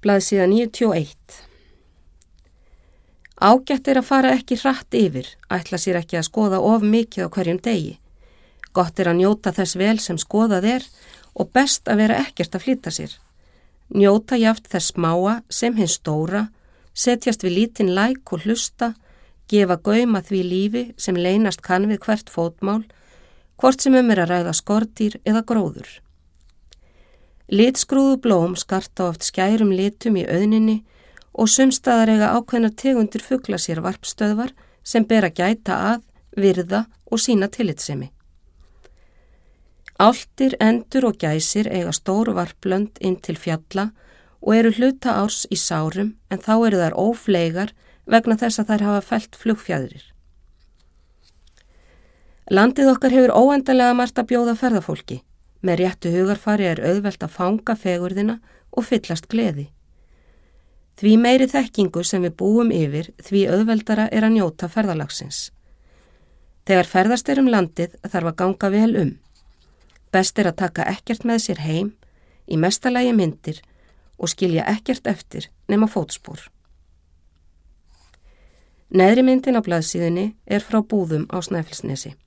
Blaðsíða 91. Ágætt að fara ekki hratt yfir, ætla sér ekki að skoða of mikið á hverjum degi. Gott að njóta þess vel sem skoðað og best að vera ekkert að flýta sér. Njóta jafnt þess smáa sem hins stóra, setjast við lítinn læk og hlusta, gefa gaum að því lífi sem leynast kann við hvert fótmál, hvort sem að ræða skordýr eða gróður. Litskrúðu blóm skarta oft skærum litum í auðninni og sumstaðar eiga ákveðnar tegundir fugla sér varpstöðvar sem ber að gæta að, virða og sýna tillitssemi. Álftir, endur og gæsir eiga stór varplönd inn til fjalla og eru hluta árs í sárum en þá eru þær ófleygar vegna þess að þær hafa fellt flugfjæðrir. Landið okkar hefur óendanlega margt að bjóða ferðafólki. Með réttu hugarfari auðvelt að fanga fegurðina og fyllast gleði. Því meiri þekkingu sem við búum yfir, því auðveldara að njóta ferðalagsins. Þegar ferðast landið þarf að ganga vel Best að taka ekkert með sér heim, í mesta lagi myndir og skilja ekkert eftir nema fótspor. Neðri myndin á blaðsíðunni frá Búðum á Snæfellsnesi.